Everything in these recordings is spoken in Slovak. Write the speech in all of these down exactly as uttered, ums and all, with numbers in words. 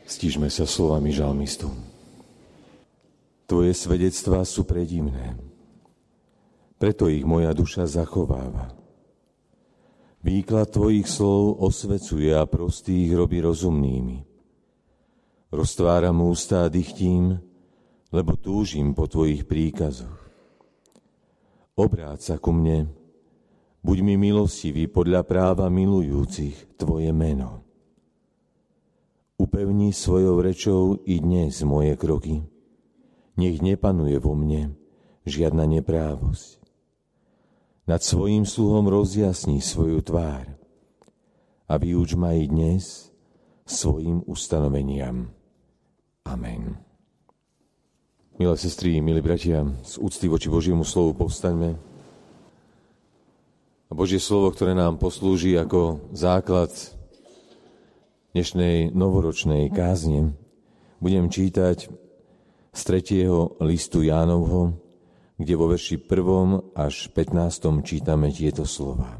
Stížme sa slovami žalmistu. Tvoje svedectvá sú predivné, preto ich moja duša zachováva. Výklad tvojich slov osvecuje a prostých robí rozumnými. Roztváram ústa a dychtím, lebo túžim po tvojich príkazoch. Obráť sa ku mne, buď mi milostivý podľa práva milujúcich tvoje meno. Upevni svojou rečou i dnes moje kroky. Nech nepanuje vo mne žiadna neprávosť. Nad svojím sluhom rozjasni svoju tvár a vyuč ma i dnes svojim ustanoveniam. Amen. Milé sestry, milí bratia, z úcty voči Božiemu slovu povstaňme. A Božie slovo, ktoré nám poslúži ako základ dnešnej novoročnej kázne, budem čítať z tretieho listu Jánovho, kde vo verši prvom až pätnástom čítame tieto slová.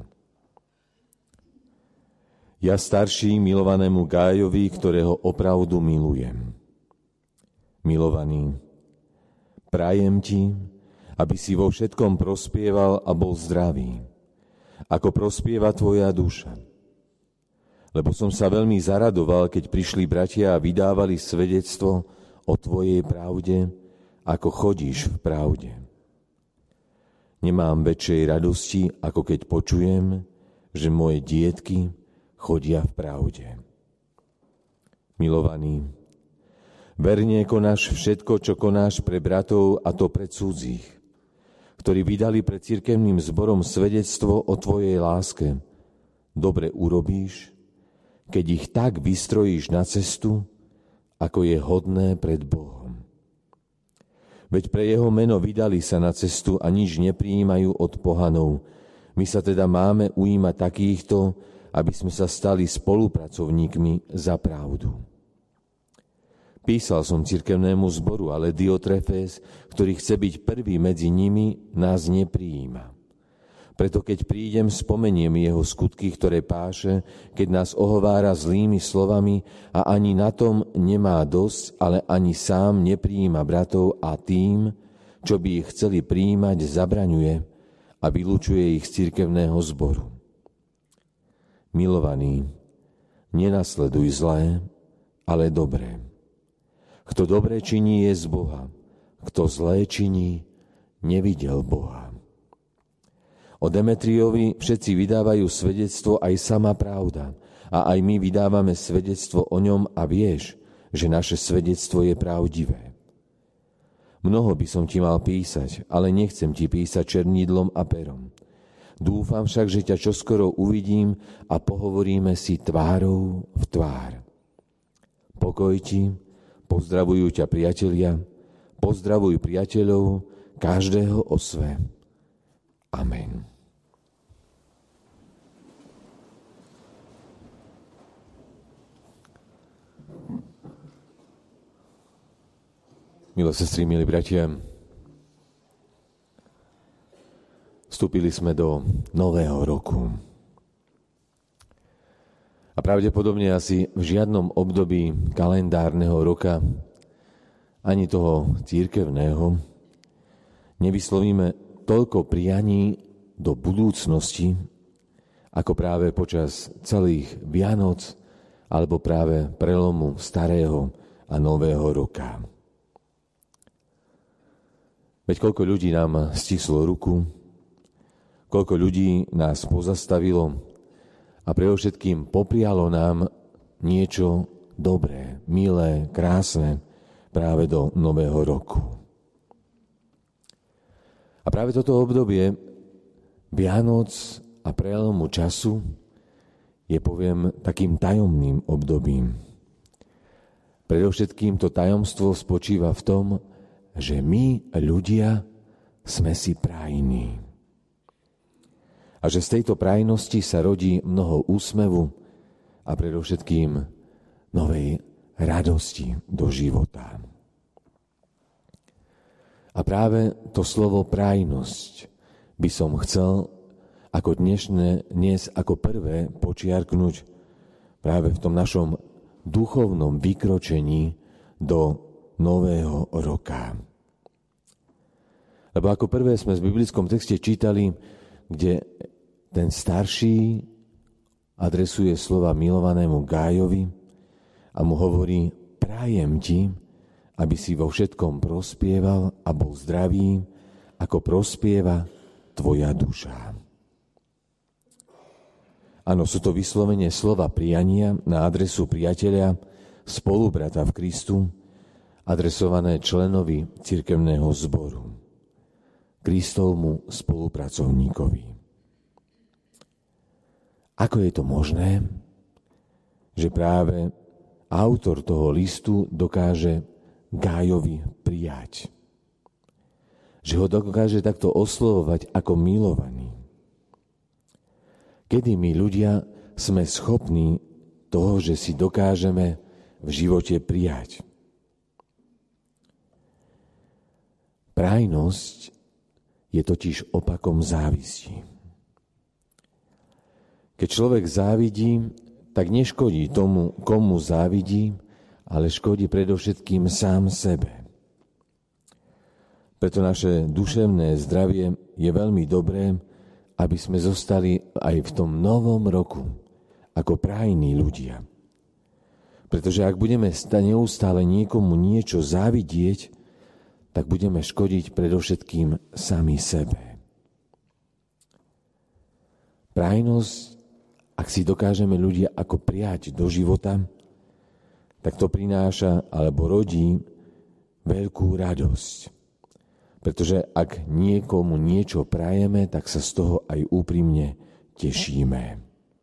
Ja starší milovanému Gájovi, ktorého opravdu milujem. Milovaný, prajem ti, aby si vo všetkom prospieval a bol zdravý, ako prospieva tvoja duša. Lebo som sa veľmi zaradoval, keď prišli bratia a vydávali svedectvo o tvojej pravde, ako chodíš v pravde. Nemám väčšej radosti, ako keď počujem, že moje dietky chodia v pravde. Milovaný, verne konáš všetko, čo konáš pre bratov, a to pre cudzích, ktorí vydali pred cirkevným zborom svedectvo o tvojej láske. Dobre urobíš, keď ich tak vystrojíš na cestu, ako je hodné pred Bohom. Veď pre jeho meno vydali sa na cestu a nič neprijímajú od pohanov. My sa teda máme ujímať takýchto, aby sme sa stali spolupracovníkmi za pravdu. Písal som cirkevnému zboru, ale Diotrefés, ktorý chce byť prvý medzi nimi, nás neprijíma. Preto keď prídem, spomeniem jeho skutky, ktoré páše, keď nás ohovára zlými slovami a ani na tom nemá dosť, ale ani sám neprijíma bratov a tým, čo by ich chceli prijímať, zabraňuje a vylučuje ich z cirkevného zboru. Milovaný, nenasleduj zlé, ale dobré. Kto dobre činí, je z Boha. Kto zlé činí, nevidel Boha. O Demetriovi všetci vydávajú svedectvo, aj sama pravda. A aj my vydávame svedectvo o ňom a vieš, že naše svedectvo je pravdivé. Mnoho by som ti mal písať, ale nechcem ti písať černidlom a perom. Dúfam však, že ťa čoskoro uvidím a pohovoríme si tvárou v tvár. Pokoj ti, pozdravujú ťa priatelia, pozdravuj priateľov, každého o sve. Amen. Milé sestry, milí bratia, vstúpili sme do nového roku. A pravdepodobne asi v žiadnom období kalendárneho roka, ani toho cirkevného, nevyslovíme toľko prianí do budúcnosti, ako práve počas celých Vianoc alebo práve prelomu starého a nového roka. Veď koľko ľudí nám stislo ruku, koľko ľudí nás pozastavilo a predovšetkým poprialo nám niečo dobré, milé, krásne práve do nového roku. A práve toto obdobie Vianoc a prelomu času je, poviem, takým tajomným obdobím. Predovšetkým to tajomstvo spočíva v tom, že my, ľudia, sme si prajní. A že z tejto prajnosti sa rodí mnoho úsmevu a predovšetkým novej radosti do života. A práve to slovo prajnosť by som chcel ako dnešné, dnes ako prvé počiarknúť práve v tom našom duchovnom vykročení do nového roka. Lebo ako prvé sme v biblickom texte čítali, kde ten starší adresuje slova milovanému Gájovi a mu hovorí: prajem ti, aby si vo všetkom prospieval a bol zdravý, ako prospieva tvoja duša. Áno, sú to vyslovene slova priania na adresu priateľa, spolubrata v Kristu, adresované členovi cirkevného zboru, Kristovmu spolupracovníkovi. Ako je to možné, že práve autor toho listu dokáže Gájovi prijať? Že ho dokáže takto oslovovať ako milovaný? Kedy my ľudia sme schopní toho, že si dokážeme v živote prijať? Prajnosť je totiž opakom závisti. Keď človek závidí, tak neškodí tomu, komu závidí, ale škodí predovšetkým sám sebe. Preto naše duševné zdravie je veľmi dobré, aby sme zostali aj v tom novom roku ako prajní ľudia. Pretože ak budeme neustále niekomu niečo závidieť, tak budeme škodiť predovšetkým sami sebe. Prajnosť, ak si dokážeme ľudia ako prijať do života, tak to prináša alebo rodí veľkú radosť. Pretože ak niekomu niečo prajeme, tak sa z toho aj úprimne tešíme.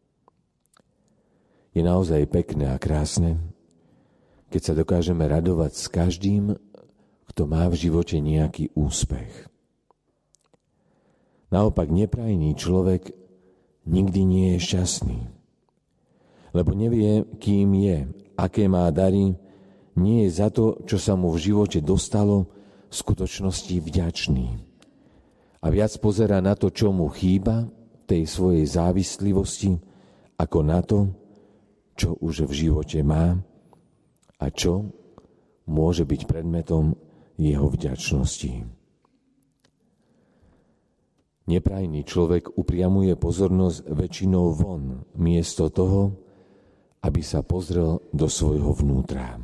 Je naozaj pekné a krásne, keď sa dokážeme radovať s každým, kto má v živote nejaký úspech. Naopak neprajný človek nikdy nie je šťastný, lebo nevie, kým je, aké má dary, nie je za to, čo sa mu v živote dostalo, v skutočnosti vďačný. A viac pozerá na to, čo mu chýba, tej svojej závislivosti, ako na to, čo už v živote má a čo môže byť predmetom jeho vďačnosti. Neprajný človek upriamuje pozornosť väčšinou von, miesto toho, aby sa pozrel do svojho vnútra.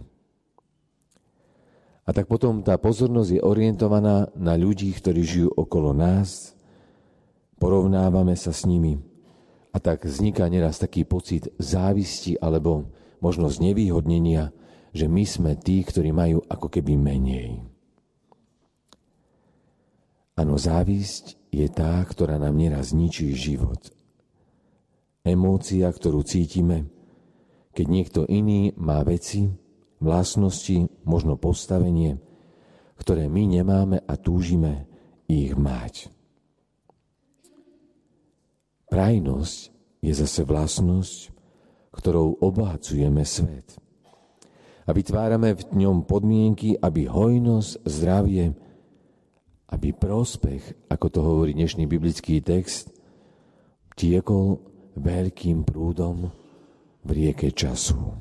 A tak potom tá pozornosť je orientovaná na ľudí, ktorí žijú okolo nás, porovnávame sa s nimi a tak vzniká neraz taký pocit závisti alebo možno znevýhodnenia, že my sme tí, ktorí majú ako keby menej. Áno, závisť je tá, ktorá nám neraz ničí život. Emócia, ktorú cítime, keď niekto iný má veci, vlastnosti, možno postavenie, ktoré my nemáme a túžime ich mať. Prajnosť je zase vlastnosť, ktorou obohacujeme svet. A vytvárame v ňom podmienky, aby hojnosť, zdravie, aby prospech, ako to hovorí dnešný biblický text, tiekol veľkým prúdom v rieke času.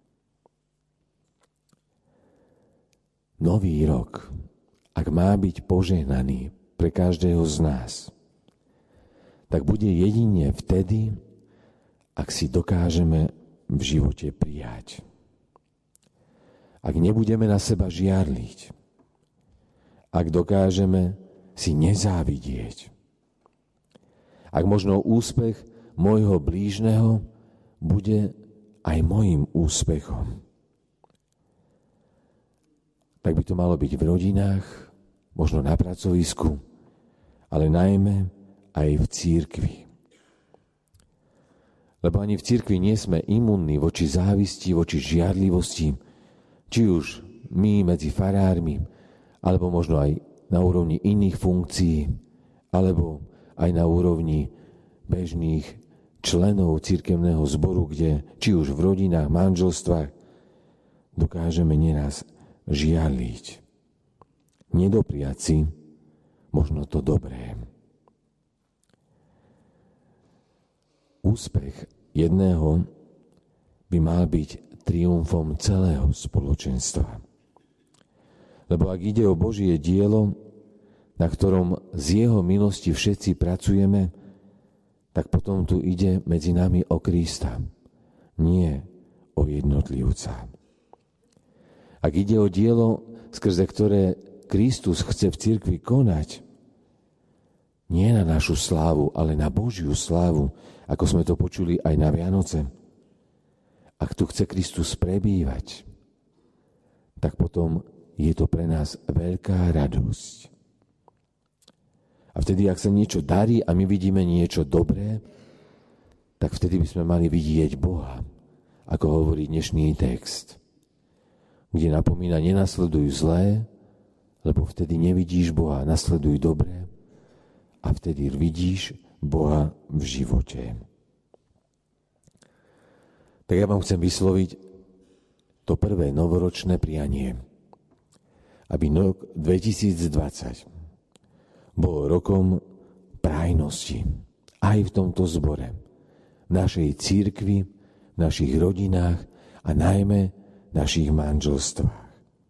Nový rok, ak má byť požehnaný pre každého z nás, tak bude jedine vtedy, ak si dokážeme v živote prijať. Ak nebudeme na seba žiarliť, ak dokážeme si nezávidieť, ak možno úspech môjho blížneho bude aj mojím úspechom, tak by to malo byť v rodinách, možno na pracovisku, ale najmä aj v cirkvi. Lebo ani v cirkvi nie sme imunní voči závisti, voči žiarlivosti, či už my medzi farármi, alebo možno aj na úrovni iných funkcií, alebo aj na úrovni bežných členov cirkevného zboru, kde či už v rodinách, manželstvách dokážeme nieraz žiarliť. Nedopriať si možno to dobré. Úspech jedného by mal byť triumfom celého spoločenstva. Lebo ak ide o Božie dielo, na ktorom z jeho milosti všetci pracujeme, tak potom tu ide medzi nami o Krista, nie o jednotlivca. Ak ide o dielo, skrze ktoré Kristus chce v cirkvi konať, nie na našu slávu, ale na Božiu slávu, ako sme to počuli aj na Vianoce. Ak tu chce Kristus prebývať, tak potom je to pre nás veľká radosť. A vtedy, ak sa niečo darí a my vidíme niečo dobré, tak vtedy by sme mali vidieť Boha, ako hovorí dnešný text, kde napomína: nenasleduj zlé, lebo vtedy nevidíš Boha, nasleduj dobré a vtedy vidíš Boha v živote. Tak ja vám chcem vysloviť to prvé novoročné prianie, aby rok dvetisícdvadsať bol rokom prajnosti aj v tomto zbore, v našej cirkvi, v našich rodinách a najmä v našich manželstvách.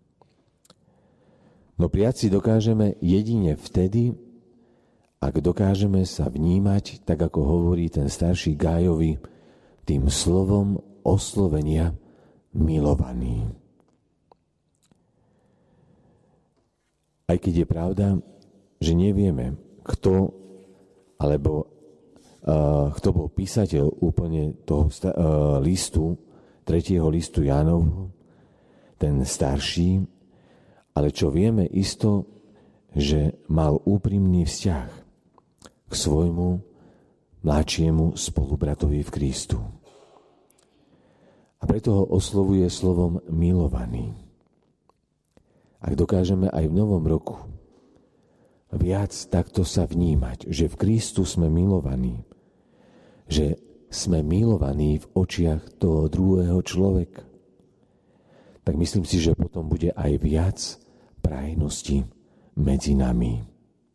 No prijať si dokážeme jedine vtedy, ak dokážeme sa vnímať, tak ako hovorí ten starší Gájovi, tým slovom oslovenia milovaný. Aj keď je pravda, že nevieme, kto alebo uh, kto bol písateľ úplne toho sta- uh, listu, tretieho listu Jánovho, ten starší, ale čo vieme isto, že mal úprimný vzťah k svojmu mladšiemu spolubratovi v Kristu. A preto ho oslovuje slovom milovaný. Ak dokážeme aj v novom roku viac takto sa vnímať, že v Kristu sme milovaní, že sme milovaní v očiach toho druhého človeka, tak myslím si, že potom bude aj viac prajnosti medzi nami.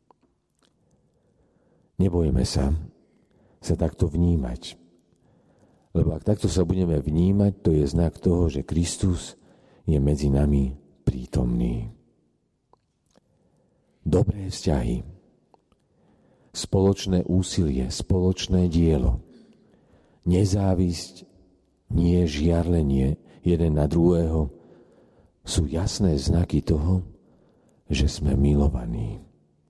Nebojme sa sa takto vnímať, lebo ak takto sa budeme vnímať, to je znak toho, že Kristus je medzi nami prítomný. Dobré vzťahy, spoločné úsilie, spoločné dielo, nezávisť, nie žiarlenie jeden na druhého, sú jasné znaky toho, že sme milovaní.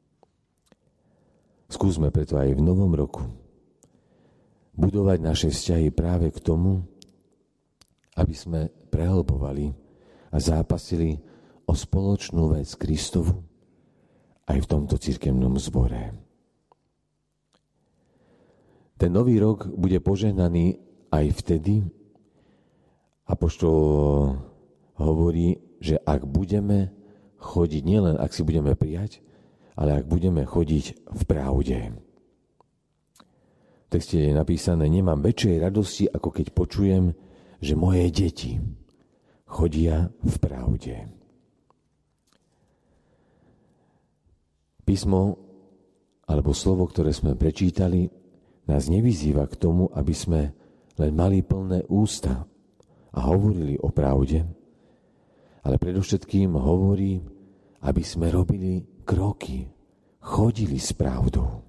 Skúsme preto aj v novom roku budovať naše vzťahy práve k tomu, aby sme prehlbovali a zápasili o spoločnú vec Kristovu aj v tomto cirkevnom zbore. Ten nový rok bude požehnaný aj vtedy, apoštol hovorí, že ak budeme chodiť, nielen ak si budeme prijať, ale ak budeme chodiť v pravde. V texte je napísané: nemám väčšej radosti, ako keď počujem, že moje deti chodia v pravde. Písmo alebo slovo, ktoré sme prečítali, nás nevyzýva k tomu, aby sme len mali plné ústa a hovorili o pravde, ale predovšetkým hovorí, aby sme robili kroky, chodili s pravdou.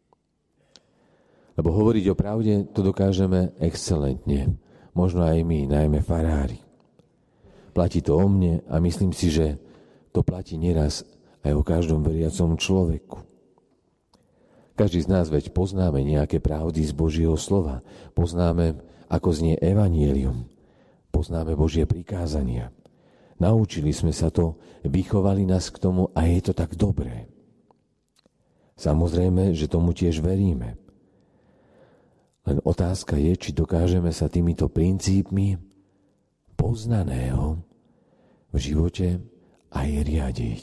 Lebo hovoriť o pravde, to dokážeme excelentne, možno aj my, najmä farári. Platí to o mne a myslím si, že to platí nieraz aj o každom veriacom človeku. Každý z nás veď poznáme nejaké pravdy z Božieho slova, poznáme, ako znie evanjelium, poznáme Božie prikázania. Naučili sme sa to, vychovali nás k tomu a je to tak dobré. Samozrejme, že tomu tiež veríme. Len otázka je, či dokážeme sa týmito princípmi poznaného v živote aj riadiť.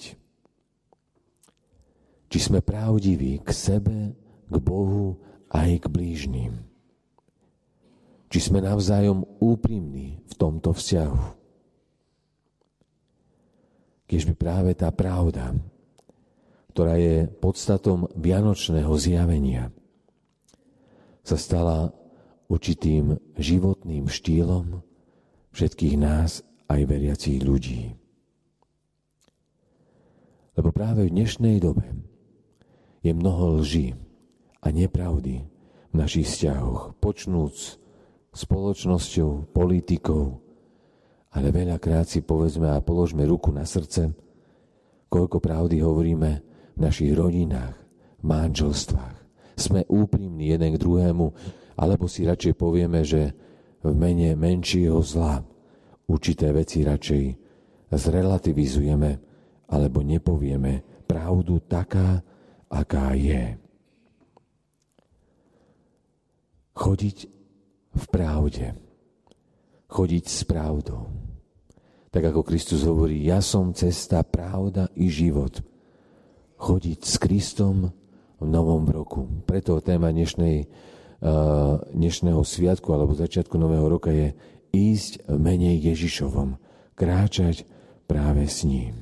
Či sme pravdiví k sebe, k Bohu aj k blížnym. Či sme navzájom úprimní v tomto vzťahu. Kiežby práve tá pravda, ktorá je podstatom vianočného zjavenia, sa stala určitým životným štýlom všetkých nás, aj veriacich ľudí. Lebo práve v dnešnej dobe je mnoho lží a nepravdy v našich vzťahoch, počnúc spoločnosťou, politikou, ale veľakrát si povedzme a položme ruku na srdce, koľko pravdy hovoríme v našich rodinách, v manželstvách. Sme úprimní jeden k druhému, alebo si radšej povieme, že v mene menšieho zla určité veci radšej zrelativizujeme, alebo nepovieme pravdu taká, aká je. Chodiť v pravde. Chodiť s pravdou. Tak ako Kristus hovorí, ja som cesta, pravda i život. Chodiť s Kristom v novom roku. Preto téma dnešnej, uh, dnešného sviatku alebo začiatku nového roka je ísť v mene Ježišovom. Kráčať práve s ním.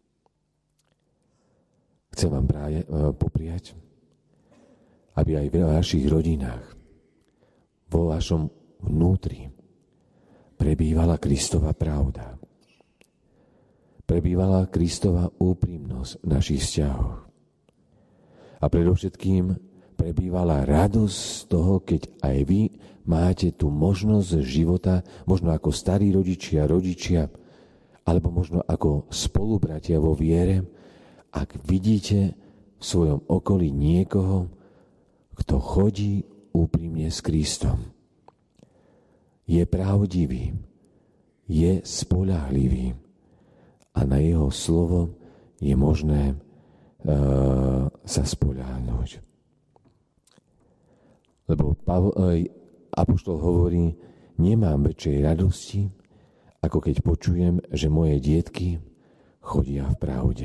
Chcem vám práve uh, popriať, aby aj v vašich rodinách, vo vašom vnútri prebývala Kristova pravda. Prebývala Kristova úprimnosť v našich vzťahoch. A predovšetkým prebývala radosť z toho, keď aj vy máte tú možnosť života, možno ako starí rodičia, rodičia, alebo možno ako spolubratia vo viere, ak vidíte v svojom okolí niekoho, kto chodí úprimne s Kristom. Je pravdivý, je spoľahlivý a na jeho slovo je možné uh, sa spoľahnúť. Lebo Pavol, uh, apoštol hovorí, nemám väčšej radosti, ako keď počujem, že moje dietky chodia v pravde.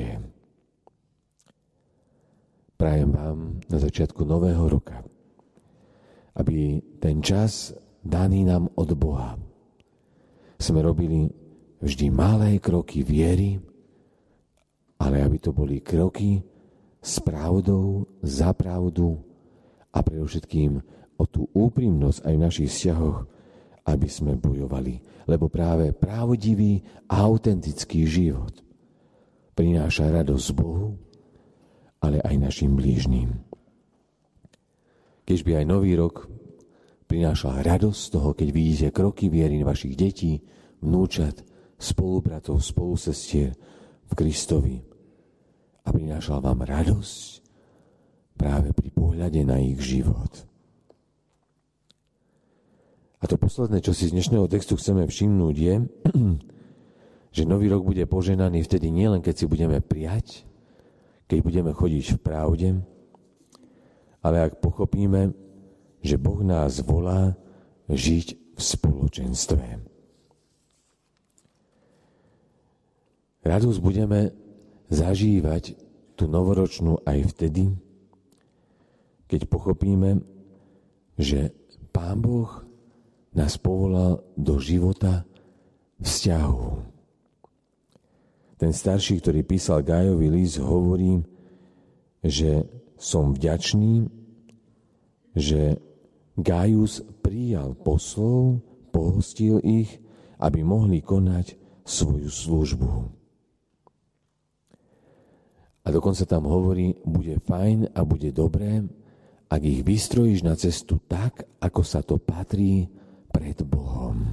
Prajem vám na začiatku nového roka, aby ten čas daný nám od Boha sme robili vždy malé kroky viery, ale aby to boli kroky s pravdou, za pravdu a predovšetkým o tú úprimnosť aj v našich vzťahoch, aby sme bojovali. Lebo práve pravdivý a autentický život prináša radosť Bohu, ale aj našim blížnym. Keďby aj nový rok prinášal radosť z toho, keď vidíte kroky viery vašich detí, vnúčat, spolubratov, spolusestier v Kristovi. A prinášal vám radosť práve pri pohľade na ich život. A to posledné, čo si z dnešného textu chceme všimnúť, je, že nový rok bude poženaný vtedy nielen, keď si budeme prijať, keď budeme chodiť v pravde, ale ak pochopíme, že Boh nás volá žiť v spoločenstve. Radosť budeme zažívať tú novoročnú aj vtedy, keď pochopíme, že Pán Boh nás povolal do života vzťahu. Ten starší, ktorý písal Gájovi list, hovorí, že som vďačný, že Gájus prijal poslov, pohostil ich, aby mohli konať svoju službu. A dokonca tam hovorí, bude fajn a bude dobré, ak ich vystrojíš na cestu tak, ako sa to patrí pred Bohom.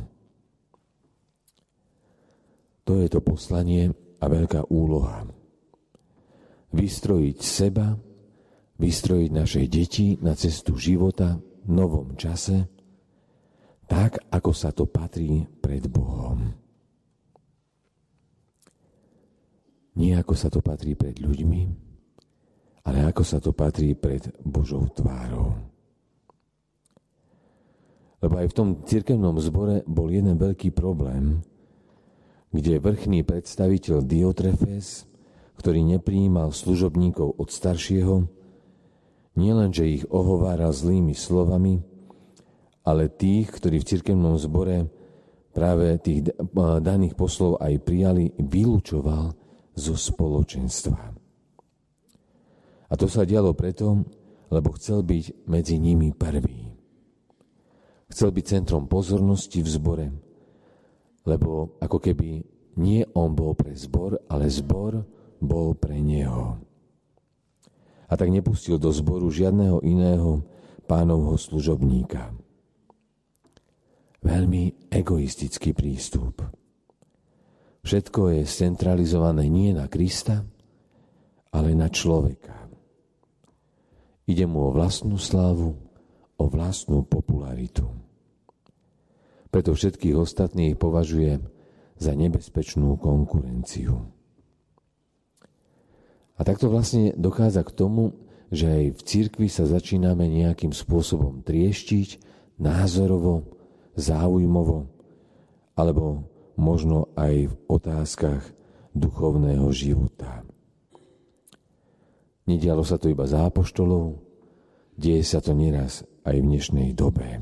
To je to poslanie a veľká úloha. Vystrojiť seba, vystrojiť naše deti na cestu života v novom čase, tak, ako sa to patrí pred Bohom. Nie ako sa to patrí pred ľuďmi, ale ako sa to patrí pred Božou tvárou. Lebo aj v tom cirkevnom zbore bol jeden veľký problém, kde vrchný predstaviteľ Diotrefes, ktorý neprijímal služobníkov od staršieho, nielenže ich ohováral zlými slovami, ale tých, ktorí v cirkevnom zbore práve tých daných poslov aj prijali, vylúčoval zo spoločenstva. A to sa dialo preto, lebo chcel byť medzi nimi prvý. Chcel byť centrom pozornosti v zbore lebo ako keby nie on bol pre zbor, ale zbor bol pre neho. A tak nepustil do zboru žiadneho iného pánovho služobníka. Veľmi egoistický prístup. Všetko je centralizované nie na Krista, ale na človeka. Ide mu o vlastnú slávu, o vlastnú popularitu. Preto všetkých ostatných považuje za nebezpečnú konkurenciu. A takto vlastne dochádza k tomu, že aj v cirkvi sa začíname nejakým spôsobom trieštiť, názorovo, záujmovo, alebo možno aj v otázkach duchovného života. Nedialo sa to iba za apoštolov, deje sa to nieraz aj v dnešnej dobe.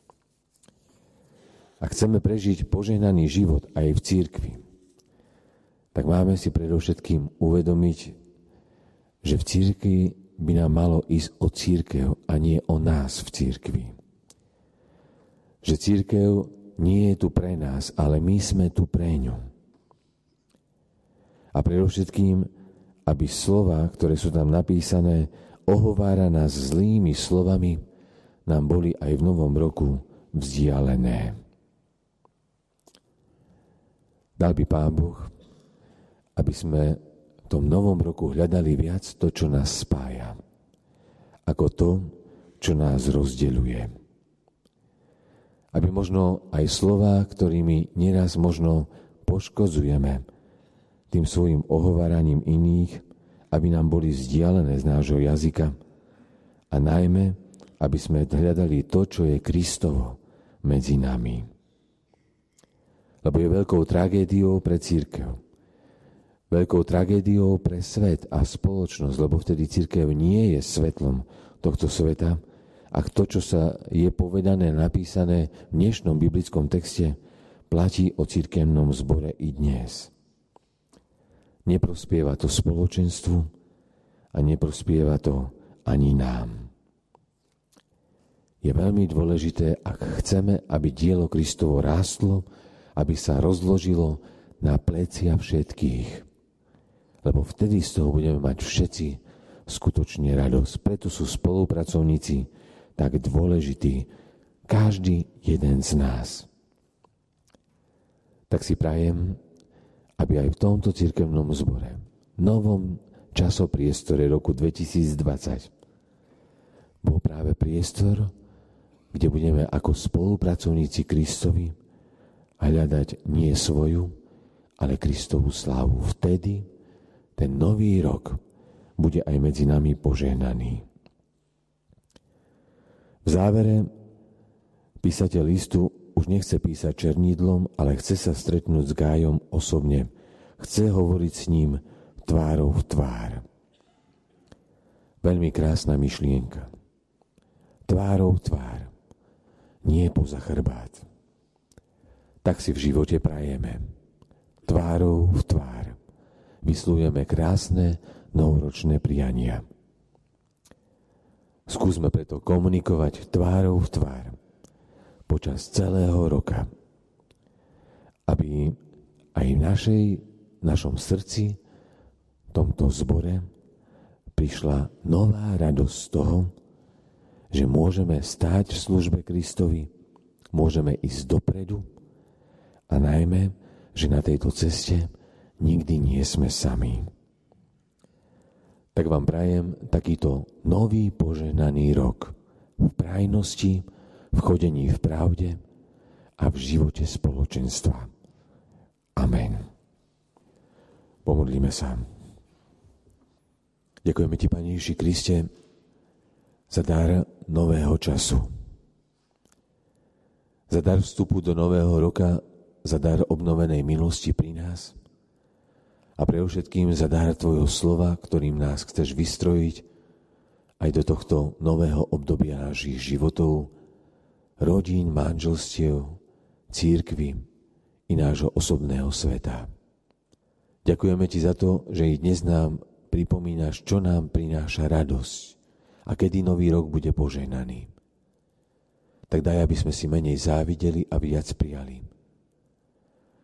Ak chceme prežiť požehnaný život aj v cirkvi, tak máme si predovšetkým uvedomiť, že v cirkvi by nám malo ísť o cirkev a nie o nás v cirkvi. Že cirkev nie je tu pre nás, ale my sme tu pre ňu. A predovšetkým, aby slova, ktoré sú tam napísané, ohovára nás zlými slovami, nám boli aj v novom roku vzdialené. Dal by Pán Boh, aby sme v tom novom roku hľadali viac to, čo nás spája, ako to, čo nás rozdeľuje. Aby možno aj slová, ktorými nieraz možno poškodzujeme tým svojim ohováraním iných, aby nám boli vzdialené z nášho jazyka a najmä, aby sme hľadali to, čo je Kristovo medzi nami. Lebo je veľkou tragédiou pre cirkev, veľkou tragédiou pre svet a spoločnosť, lebo vtedy cirkev nie je svetlom tohto sveta a to, čo sa je povedané, napísané v dnešnom biblickom texte, platí o cirkevnom zbore i dnes. Neprospieva to spoločenstvu a neprospieva to ani nám. Je veľmi dôležité, ak chceme, aby dielo Kristovo rástlo, aby sa rozložilo na plecia všetkých. Lebo vtedy z toho budeme mať všetci skutočne radosť. Preto sú spolupracovníci tak dôležití, každý jeden z nás. Tak si prajem, aby aj v tomto cirkevnom zbore, novom časopriestore roku dvetisícdvadsať, bol práve priestor, kde budeme ako spolupracovníci Kristovi hľadať nie svoju, ale Kristovú slávu. Vtedy ten nový rok bude aj medzi nami požehnaný. V závere písateľ listu už nechce písať černídlom, ale chce sa stretnúť s Gájom osobne. Chce hovoriť s ním tvárou v tvár. Veľmi krásna myšlienka. Tvárou v tvár. Nie poza chrbát. Tak si v živote prajeme. Tvárou v tvár. Vyslujeme krásne novoročné priania. Skúsme preto komunikovať tvárou v tvár počas celého roka, aby aj v našej, našom srdci, v tomto zbore, prišla nová radosť z toho, že môžeme stáť v službe Kristovi, môžeme ísť dopredu a najmä, že na tejto ceste nikdy nie sme sami. Tak vám prajem takýto nový požehnaný rok v prajnosti, v chodení v pravde a v živote spoločenstva. Amen. Pomodlíme sa. Ďakujeme Ti, Pane Ježiši Kriste, za dar nového času. Za dar vstupu do nového roka, za dar obnovenej milosti pri nás a pre všetkým za dar Tvojho slova, ktorým nás chceš vystrojiť aj do tohto nového obdobia našich životov, rodín, manželstiev, cirkvi i nášho osobného sveta. Ďakujeme Ti za to, že i dnes nám pripomínaš, čo nám prináša radosť a kedy nový rok bude požehnaný. Tak daj, aby sme si menej závideli a viac prijali.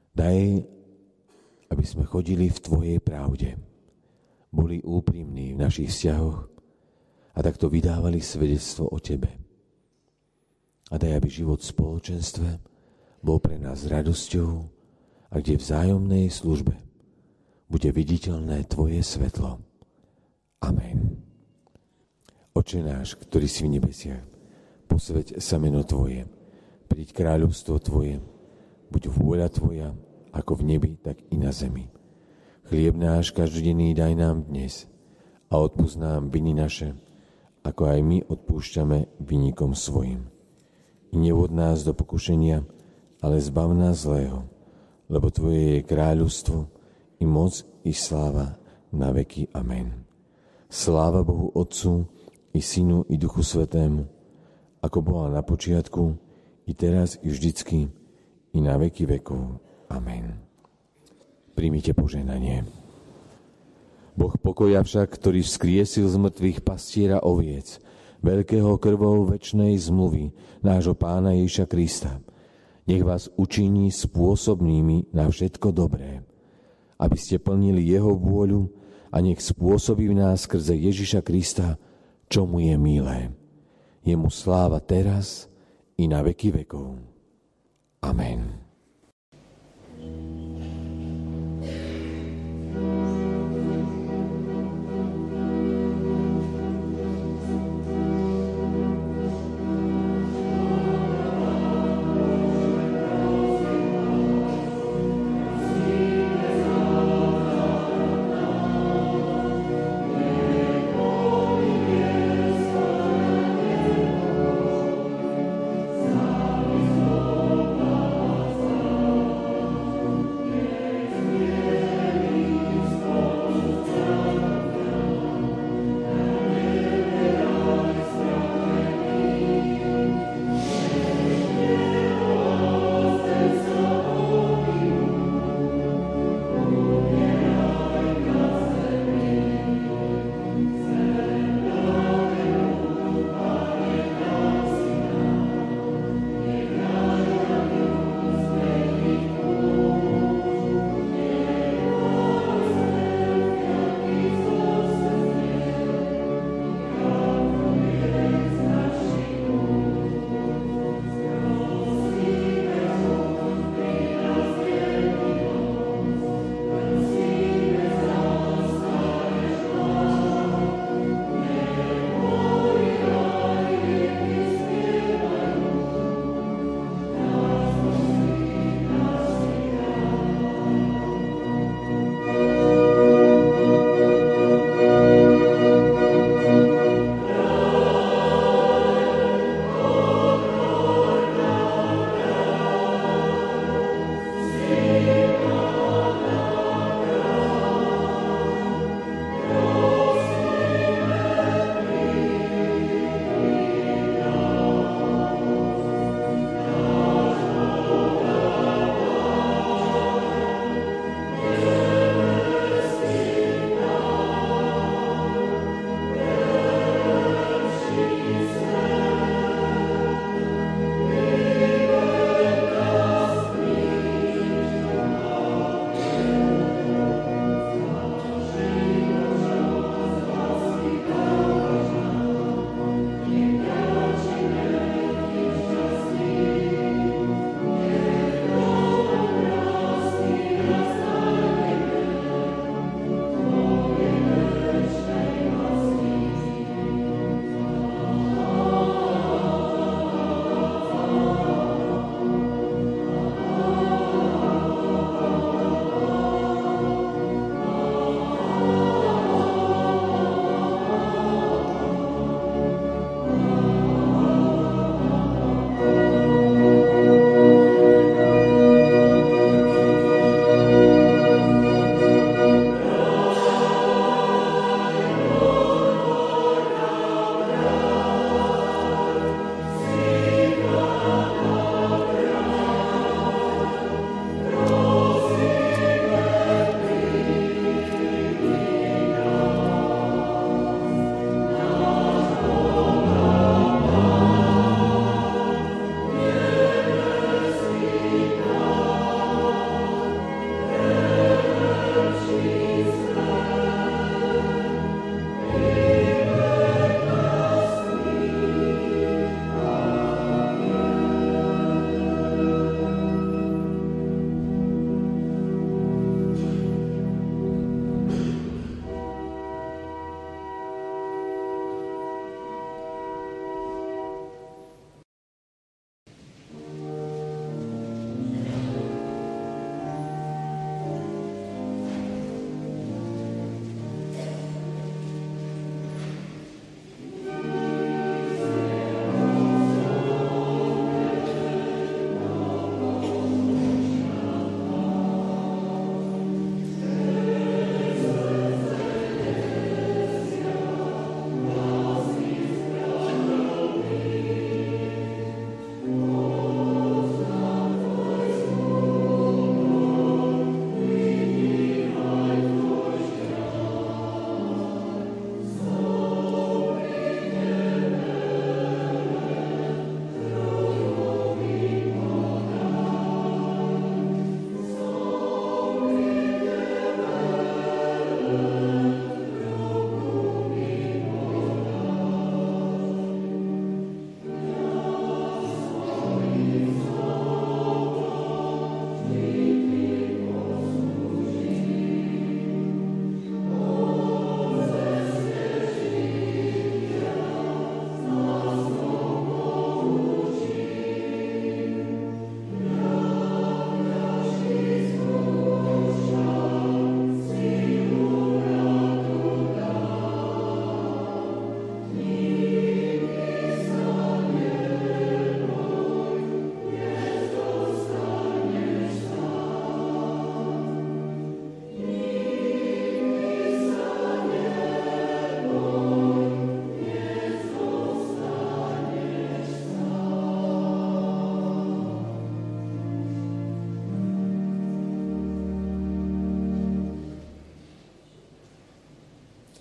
Daj, aby sme chodili v Tvojej pravde, boli úprimní v našich vzťahoch a takto vydávali svedectvo o Tebe. A daj, aby život v spoločenstve bol pre nás radosťou a kde v vzájomnej službe bude viditeľné Tvoje svetlo. Amen. Oče náš, ktorý si v nebesiach, posväť sa meno Tvoje, príď kráľovstvo Tvoje, buď vôľa Tvoja, ako v nebi, tak i na zemi. Chlieb náš každodenný daj nám dnes a odpusť nám viny naše, ako aj my odpúšťame vinníkom svojim. I nevod nás do pokušenia, ale zbav nás zlého, lebo Tvoje je kráľovstvo, i moc, i sláva na veky. Amen. Sláva Bohu Otcu, i Synu, i Duchu Svätému, ako bola na počiatku, i teraz, i vždycky, i na veky vekov. Amen. Príjmite požehnanie. Boh pokoja však, ktorý vzkriesil z mŕtvych pastiera oviec, veľkého krvou večnej zmluvy, nášho Pána Ježiša Krista, nech vás učiní spôsobnými na všetko dobré, aby ste plnili jeho vôľu a nech spôsobí v nás skrze Ježiša Krista, čo mu je milé. Jemu sláva teraz i na veky vekov. Amen.